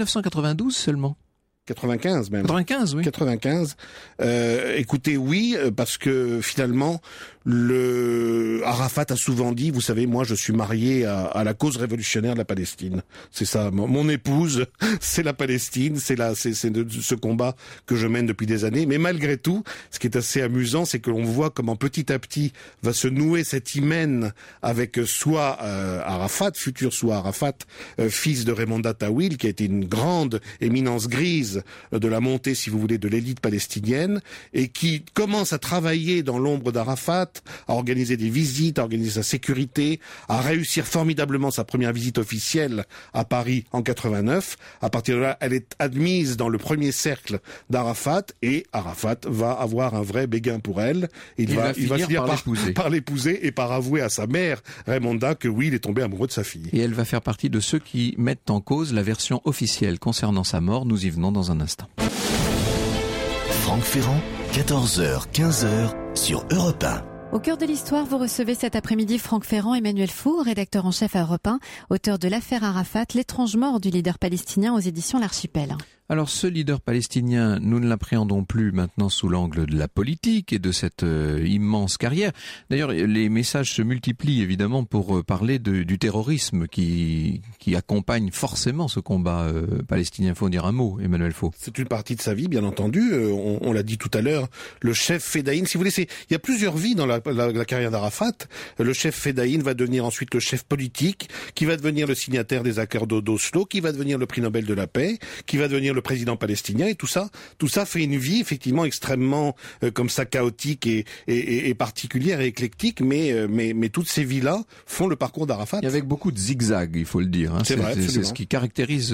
1992 seulement. 95 même. 95, oui. 95. Écoutez, oui, parce que finalement, Arafat a souvent dit, vous savez, moi je suis marié à la cause révolutionnaire de la Palestine. C'est ça, mon épouse, c'est la Palestine, c'est ce combat que je mène depuis des années. Mais malgré tout, ce qui est assez amusant, c'est que l'on voit comment petit à petit va se nouer cet hymen avec soit Arafat, futur soit Arafat, fils de Raymond Tawil, qui a été une grande éminence grise de la montée, si vous voulez, de l'élite palestinienne, et qui commence à travailler dans l'ombre d'Arafat, à organiser des visites, à organiser sa sécurité, à réussir formidablement sa première visite officielle à Paris en 89. À partir de là, elle est admise dans le premier cercle d'Arafat, et Arafat va avoir un vrai béguin pour elle. Il va finir par l'épouser et par avouer à sa mère, Raymonda, que oui, il est tombé amoureux de sa fille. Et elle va faire partie de ceux qui mettent en cause la version officielle concernant sa mort. Nous y venons dans un instant. Franck Ferrand, 14h, 15h sur Europe 1. Au cœur de l'histoire, vous recevez cet après-midi Franck Ferrand, Emmanuel Four, rédacteur en chef à Europe 1, auteur de l'affaire Arafat, l'étrange mort du leader palestinien aux éditions L'Archipel. Alors ce leader palestinien, nous ne l'appréhendons plus maintenant sous l'angle de la politique et de cette immense carrière. D'ailleurs, les messages se multiplient évidemment pour parler du terrorisme qui accompagne forcément ce combat palestinien. Faut en dire un mot, Emmanuel Faux. C'est une partie de sa vie, bien entendu. On l'a dit tout à l'heure, le chef Fedayeen, si vous voulez, il y a plusieurs vies dans la carrière d'Arafat. Le chef Fedayeen va devenir ensuite le chef politique, qui va devenir le signataire des accords d'Oslo, qui va devenir le prix Nobel de la paix, qui va devenir le président palestinien, et tout ça fait une vie effectivement extrêmement comme ça chaotique et particulière et éclectique, mais toutes ces vies-là font le parcours d'Arafat. Et avec beaucoup de zigzags, il faut le dire. Hein. C'est vrai, c'est ce qui caractérise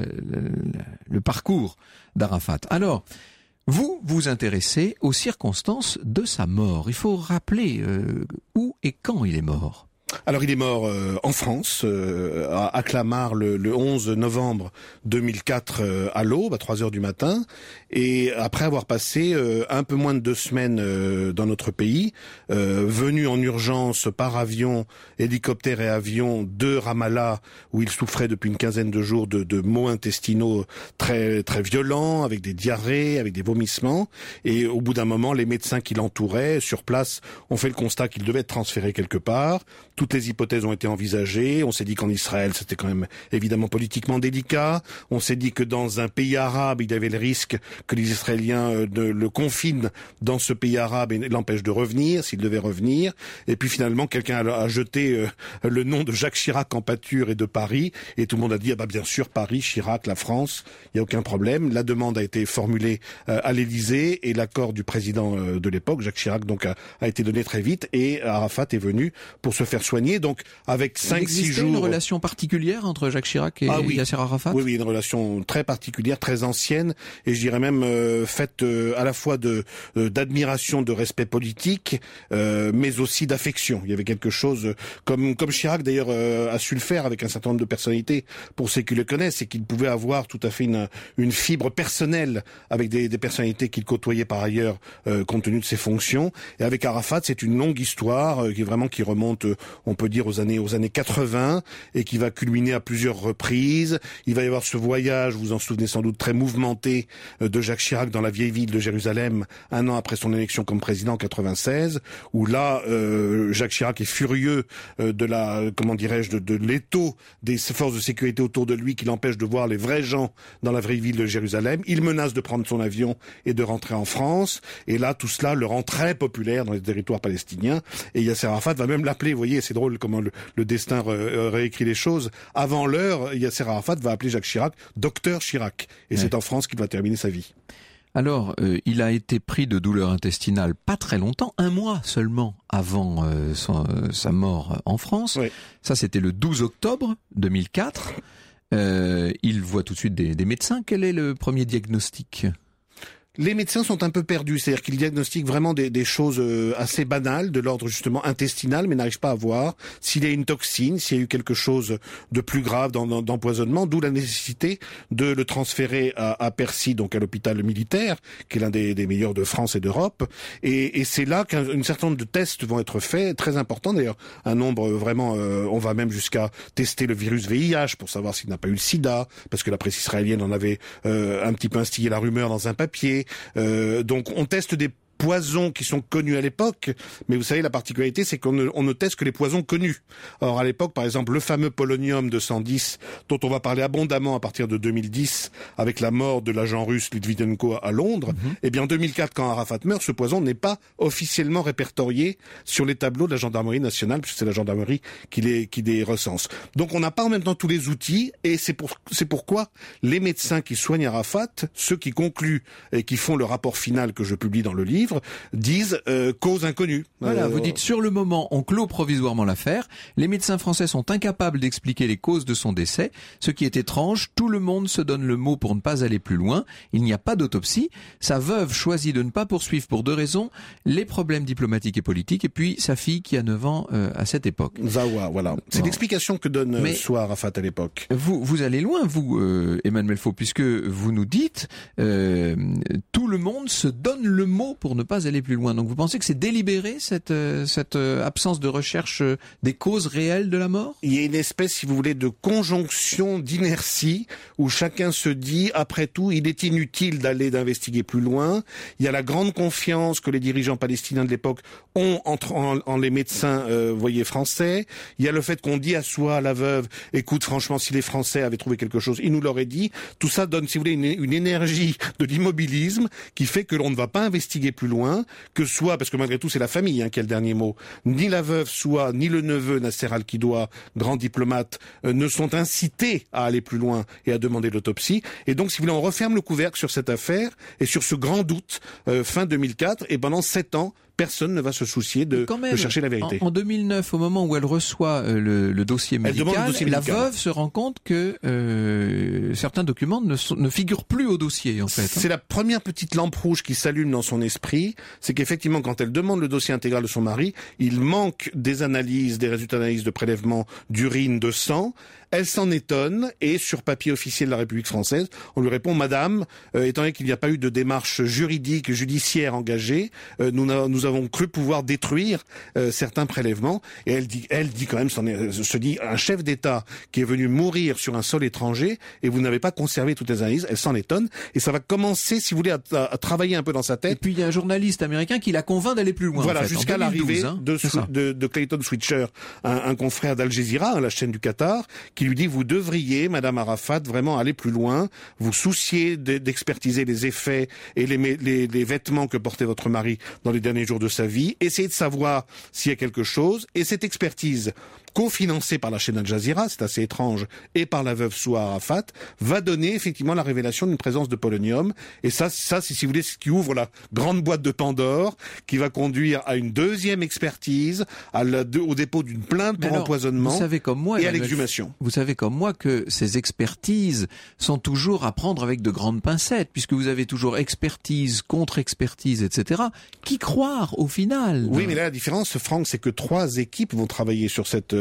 le parcours d'Arafat. Alors, vous vous intéressez aux circonstances de sa mort. Il faut rappeler où et quand il est mort. Alors il est mort en France, à Clamart le 11 novembre 2004 à l'aube, à 3h du matin, et après avoir passé un peu moins de 2 semaines dans notre pays, venu en urgence par avion, hélicoptère et avion de Ramallah, où il souffrait depuis une quinzaine de jours de maux intestinaux très très violents, avec des diarrhées, avec des vomissements, et au bout d'un moment, les médecins qui l'entouraient, sur place, ont fait le constat qu'il devait être transféré quelque part. Toutes les hypothèses ont été envisagées. On s'est dit qu'en Israël, c'était quand même évidemment politiquement délicat. On s'est dit que dans un pays arabe, il y avait le risque que les Israéliens le confinent dans ce pays arabe et l'empêchent de revenir, s'il devait revenir. Et puis finalement, quelqu'un a jeté le nom de Jacques Chirac en pâture et de Paris. Et tout le monde a dit, ah bah bien sûr, Paris, Chirac, la France, il n'y a aucun problème. La demande a été formulée à l'Élysée et l'accord du président de l'époque, Jacques Chirac, donc a été donné très vite. Et Arafat est venu pour se faire soigner, donc avec 5-6 jours. Une relation particulière entre Jacques Chirac et Yasser Arafat? Oui, une relation très particulière, très ancienne, et je dirais même faite à la fois d'admiration, de respect politique, mais aussi d'affection. Il y avait quelque chose, comme Chirac d'ailleurs a su le faire avec un certain nombre de personnalités, pour ceux qui le connaissent, c'est qu'il pouvait avoir tout à fait une fibre personnelle avec des personnalités qu'il côtoyait par ailleurs, compte tenu de ses fonctions. Et avec Arafat, c'est une longue histoire qui remonte, on peut dire, aux années 80, et qui va culminer à plusieurs reprises. Il va y avoir ce voyage, vous vous en souvenez sans doute, très mouvementé de Jacques Chirac dans la vieille ville de Jérusalem, un an après son élection comme président en 96, où là, Jacques Chirac est furieux de l'étau des forces de sécurité autour de lui qui l'empêche de voir les vrais gens dans la vraie ville de Jérusalem. Il menace de prendre son avion et de rentrer en France, et là, tout cela le rend très populaire dans les territoires palestiniens, et Yasser Arafat va même l'appeler, vous voyez, c'est drôle comment le destin réécrit les choses. Avant l'heure, Yasser Arafat va appeler Jacques Chirac Docteur Chirac. Et c'est en France qu'il va terminer sa vie. Alors, il a été pris de douleurs intestinales pas très longtemps, 1 mois seulement avant sa mort en France. Oui. Ça, c'était le 12 octobre 2004. Il voit tout de suite des médecins. Quel est le premier diagnostic ? Les médecins sont un peu perdus, c'est-à-dire qu'ils diagnostiquent vraiment des choses assez banales, de l'ordre justement intestinal, mais n'arrivent pas à voir s'il y a une toxine, s'il y a eu quelque chose de plus grave d'empoisonnement, d'où la nécessité de le transférer à Percy, donc à l'hôpital militaire, qui est l'un des meilleurs de France et d'Europe. Et c'est là qu'un certain nombre de tests vont être faits, très importants d'ailleurs, un nombre vraiment, on va même jusqu'à tester le virus VIH pour savoir s'il n'a pas eu le sida, parce que la presse israélienne en avait un petit peu instillé la rumeur dans un papier. Donc on teste des poisons qui sont connus à l'époque, mais vous savez, la particularité, c'est qu'on ne teste que les poisons connus. Or, à l'époque, par exemple, le fameux polonium 210, dont on va parler abondamment à partir de 2010, avec la mort de l'agent russe Litvinenko à Londres, eh bien, en 2004, quand Arafat meurt, ce poison n'est pas officiellement répertorié sur les tableaux de la gendarmerie nationale, puisque c'est la gendarmerie qui les recense. Donc, on n'a pas en même temps tous les outils, et c'est pourquoi les médecins qui soignent Arafat, ceux qui concluent et qui font le rapport final que je publie dans le livre, disent cause inconnue. Voilà, vous dites sur le moment, on clôt provisoirement l'affaire. Les médecins français sont incapables d'expliquer les causes de son décès. Ce qui est étrange, tout le monde se donne le mot pour ne pas aller plus loin. Il n'y a pas d'autopsie. Sa veuve choisit de ne pas poursuivre pour 2 raisons. Les problèmes diplomatiques et politiques, et puis sa fille qui a 9 ans à cette époque. Zawa, voilà. C'est l'explication que donne Soa Arafat à l'époque. Vous allez loin, vous, Emmanuel Faux, puisque vous nous dites tout le monde se donne le mot pour ne ne pas aller plus loin. Donc vous pensez que c'est délibéré cette absence de recherche des causes réelles de la mort? Il y a une espèce, si vous voulez, de conjonction d'inertie où chacun se dit, après tout, il est inutile d'investiguer plus loin. Il y a la grande confiance que les dirigeants palestiniens de l'époque ont en les médecins français. Il y a le fait qu'on dit à la veuve, écoute, franchement, si les Français avaient trouvé quelque chose, ils nous l'auraient dit. Tout ça donne, si vous voulez, une énergie de l'immobilisme qui fait que l'on ne va pas investiguer plus loin, que soit, parce que malgré tout c'est la famille qui a le dernier mot, ni la veuve ni le neveu Nasser Al-Qidoua, grand diplomate, ne sont incités à aller plus loin et à demander l'autopsie. Et donc, si vous voulez, on referme le couvercle sur cette affaire et sur ce grand doute fin 2004, et pendant 7 ans, personne ne va se soucier de chercher la vérité. En 2009, au moment où elle reçoit le dossier médical, la veuve se rend compte que certains documents ne figurent plus au dossier, en fait. C'est la première petite lampe rouge qui s'allume dans son esprit, c'est qu'effectivement, quand elle demande le dossier intégral de son mari, il manque des résultats d'analyse de prélèvement d'urine, de sang. Elle s'en étonne et sur papier officiel de la République française, on lui répond, Madame, étant donné qu'il n'y a pas eu de démarche judiciaire engagée, nous avons cru pouvoir détruire certains prélèvements. Et elle dit quand même, se dit, un chef d'État qui est venu mourir sur un sol étranger et vous n'avez pas conservé toutes les analyses. Elle s'en étonne et ça va commencer, si vous voulez, à travailler un peu dans sa tête. Et puis il y a un journaliste américain qui la convainc d'aller plus loin. Voilà, en fait, jusqu'à l'arrivée de Clayton Switcher, un confrère d'Al Jazeera, la chaîne du Qatar, qui lui dit, vous devriez, Madame Arafat, vraiment aller plus loin, vous soucier d'expertiser les effets et les vêtements que portait votre mari dans les derniers jours de sa vie, essayez de savoir s'il y a quelque chose, et cette expertise cofinancée par la chaîne Al Jazeera, c'est assez étrange, et par la veuve Soua Arafat, va donner effectivement la révélation d'une présence de polonium, et ça c'est, si vous voulez, ce qui ouvre la grande boîte de Pandore, qui va conduire à une deuxième expertise, au dépôt d'une plainte pour empoisonnement, et à l'exhumation. Vous savez comme moi que ces expertises sont toujours à prendre avec de grandes pincettes, puisque vous avez toujours expertise, contre-expertise, etc. Qui croire au final? Oui, mais là la différence, Franck, c'est que 3 équipes vont travailler sur cette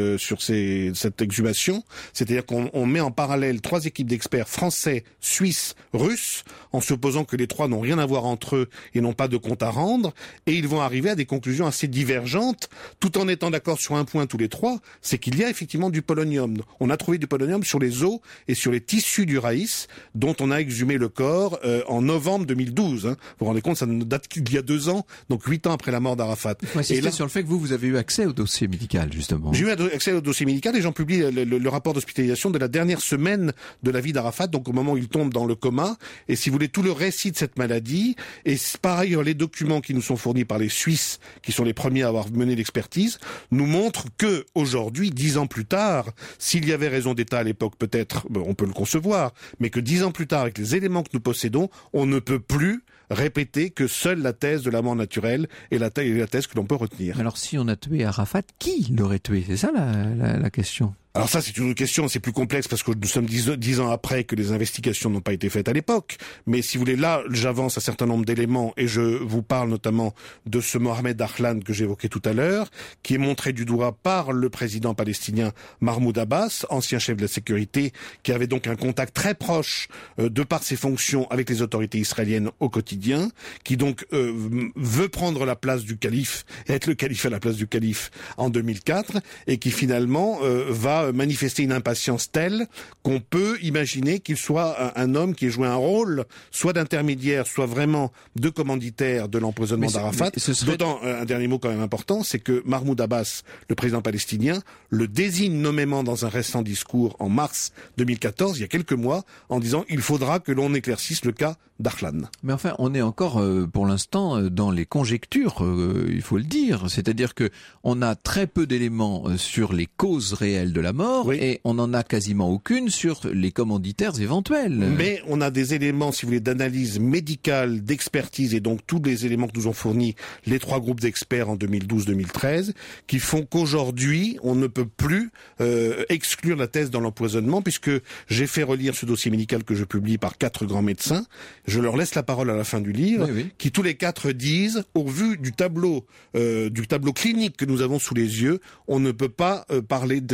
exhumation, c'est-à-dire qu'on met en parallèle 3 équipes d'experts français, suisses, russes, en supposant que les 3 n'ont rien à voir entre eux et n'ont pas de compte à rendre, et ils vont arriver à des conclusions assez divergentes, tout en étant d'accord sur un point tous les 3, c'est qu'il y a effectivement du polonium. On a trouvé du polonium sur les os et sur les tissus du Raïs, dont on a exhumé le corps en novembre 2012. Vous vous rendez compte, ça ne date qu'il y a 2 ans, donc 8 ans après la mort d'Arafat. Il faut insister sur le fait que vous avez eu accès au dossier médical, justement. J'ai eu accès au dossier médical et j'en publie le rapport d'hospitalisation de la dernière semaine de la vie d'Arafat, donc au moment où il tombe dans le coma. Et si vous voulez, tout le récit de cette maladie, et par ailleurs les documents qui nous sont fournis par les Suisses, qui sont les premiers à avoir mené l'expertise, nous montrent que aujourd'hui, 10 ans plus tard, s'il y avait raison d'État à l'époque, peut-être, on peut le concevoir, mais que 10 ans plus tard, avec les éléments que nous possédons, on ne peut plus répéter que seule la thèse de la mort naturelle est la thèse que l'on peut retenir. Alors si on a tué Arafat, qui l'aurait tué? C'est ça la question. Alors ça, c'est une question, c'est plus complexe parce que nous sommes 10 ans après que les investigations n'ont pas été faites à l'époque. Mais si vous voulez, là, j'avance un certain nombre d'éléments et je vous parle notamment de ce Mohamed Dahlan que j'évoquais tout à l'heure, qui est montré du doigt par le président palestinien Mahmoud Abbas, ancien chef de la sécurité, qui avait donc un contact très proche de par ses fonctions avec les autorités israéliennes au quotidien, qui donc veut prendre la place du calife, être le calife à la place du calife en 2004, et qui finalement va manifester une impatience telle qu'on peut imaginer qu'il soit un homme qui ait joué un rôle soit d'intermédiaire, soit vraiment de commanditaire de l'empoisonnement d'Arafat. D'autant, un dernier mot quand même important, c'est que Mahmoud Abbas, le président palestinien, le désigne nommément dans un récent discours en mars 2014, il y a quelques mois, en disant il faudra que l'on éclaircisse le cas Dahlan. Mais enfin, on est encore pour l'instant dans les conjectures, il faut le dire. C'est-à-dire que on a très peu d'éléments sur les causes réelles de la mort, oui, et on n'en a quasiment aucune sur les commanditaires éventuels. Mais on a des éléments, si vous voulez, d'analyse médicale, d'expertise, et donc tous les éléments que nous ont fournis les 3 groupes d'experts en 2012-2013, qui font qu'aujourd'hui, on ne peut plus exclure la thèse dans l'empoisonnement, puisque j'ai fait relire ce dossier médical que je publie par 4 grands médecins. Je leur laisse la parole à la fin du livre, oui, oui, qui tous les 4 disent, au vu du tableau clinique que nous avons sous les yeux, on ne peut pas parler du cas d'un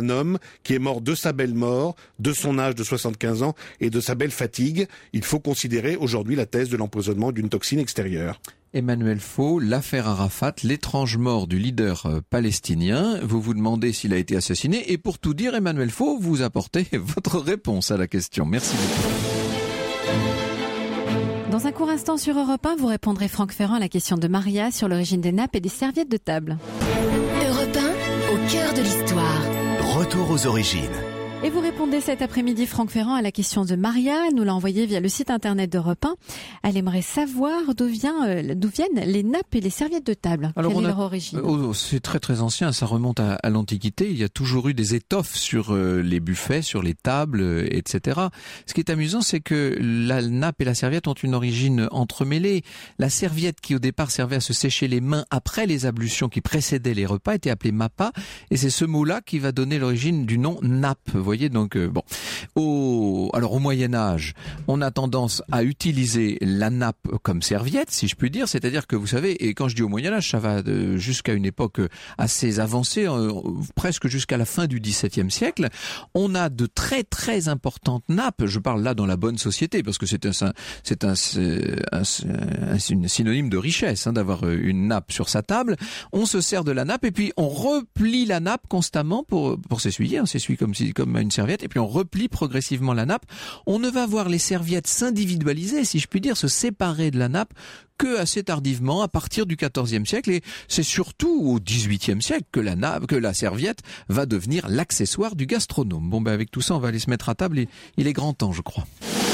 d'un homme qui est mort de sa belle mort, de son âge de 75 ans et de sa belle fatigue. Il faut considérer aujourd'hui la thèse de l'empoisonnement d'une toxine extérieure. Emmanuel Faux, l'affaire Arafat, l'étrange mort du leader palestinien. Vous vous demandez s'il a été assassiné et pour tout dire, Emmanuel Faux, vous apportez votre réponse à la question. Merci beaucoup. Dans un court instant sur Europe 1, vous répondrez Franck Ferrand à la question de Maria sur l'origine des nappes et des serviettes de table. Europe 1, au cœur de l'histoire. Retour aux origines. Et vous répondez cet après-midi, Franck Ferrand, à la question de Maria. Elle nous l'a envoyée via le site internet d'Europe 1. Elle aimerait savoir d'où viennent les nappes et les serviettes de table. Alors quelle est leur origine? C'est très très ancien, ça remonte à l'Antiquité. Il y a toujours eu des étoffes sur les buffets, sur les tables, etc. Ce qui est amusant, c'est que la nappe et la serviette ont une origine entremêlée. La serviette qui au départ servait à se sécher les mains après les ablutions qui précédaient les repas était appelée mappa. Et c'est ce mot-là qui va donner l'origine du nom nappe. Vous voyez, donc bon. Alors au Moyen-Âge, on a tendance à utiliser la nappe comme serviette, si je puis dire. C'est-à-dire que vous savez, et quand je dis au Moyen-Âge, ça va jusqu'à une époque assez avancée, presque jusqu'à la fin du XVIIe siècle. On a de très très importantes nappes. Je parle là dans la bonne société, parce que c'est un synonyme de richesse, d'avoir une nappe sur sa table. On se sert de la nappe et puis on replie la nappe constamment pour s'essuyer. On s'essuie comme une serviette et puis on replie progressivement la nappe. On ne va voir les serviettes s'individualiser, si je puis dire, se séparer de la nappe que assez tardivement, à partir du XIVe siècle, et c'est surtout au XVIIIe siècle que la serviette va devenir l'accessoire du gastronome. Bon, avec tout ça, on va aller se mettre à table et il est grand temps, je crois.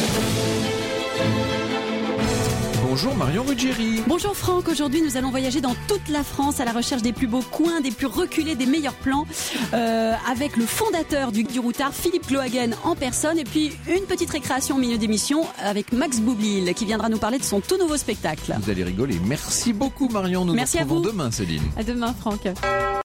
Bonjour Marion Ruggieri. Bonjour Franck, aujourd'hui nous allons voyager dans toute la France à la recherche des plus beaux coins, des plus reculés, des meilleurs plans, avec le fondateur du Routard, Philippe Glohagen en personne, et puis une petite récréation au milieu d'émission avec Max Boublil qui viendra nous parler de son tout nouveau spectacle. Vous allez rigoler. Merci beaucoup Marion, nous nous retrouvons demain Céline. À demain Franck.